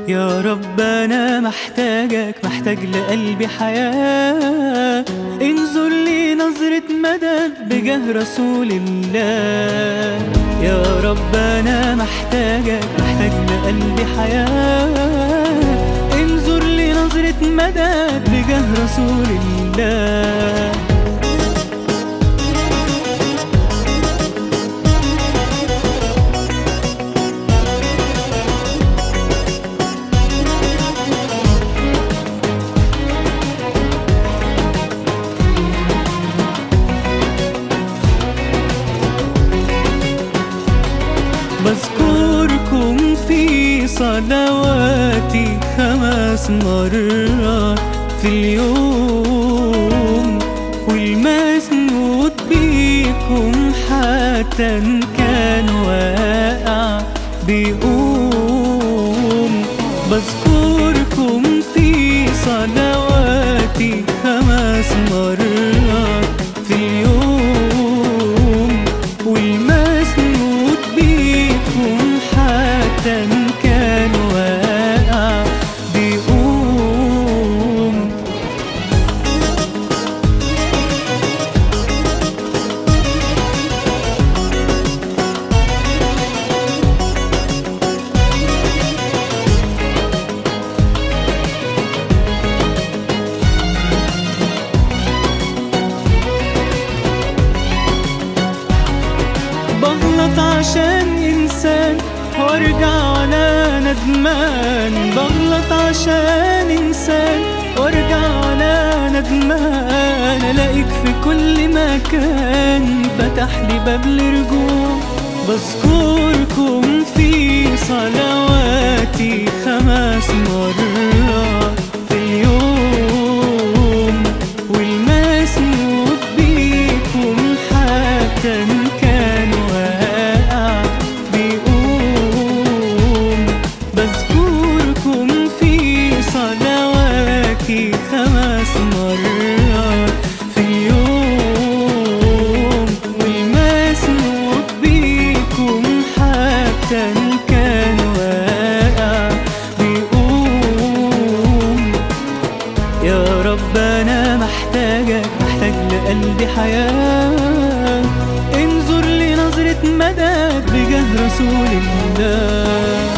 يا رب أنا محتاجك، محتاج لقلبي حياة. انظر لي نظرة مدد بجاه رسول الله. يا رب أنا محتاجك، محتاج لقلبي حياة. انظر لي نظرة مدد بجاه رسول الله. بذكركم في صلواتي 5 مرات في اليوم، والمسنود بيكم حتى إن كان واقع بيقوم. بذكركم في صلواتي 5 مرات في اليوم، والمسنود بيكم حتى إن كان واقع بيقوم. بغلط عشان إنسان وارجع على ندمان، بغلط عشان إنسان وارجع على ندمان. ألاقيك في كل مكان فتح لي باب الرجوع. بذكركم في صلواتي 5 مرات في اليوم، والمسنود بيكم حتى إن كان واقع بيقوم. بذكركم في صلواتي 5 مرات في اليوم، والمسنود بيكم حتى إن كان واقع بيقوم. يا رب أنا محتاجك، محتاج لقلبي حياة. انظر لي نظرة مدد بجاه رسول الله.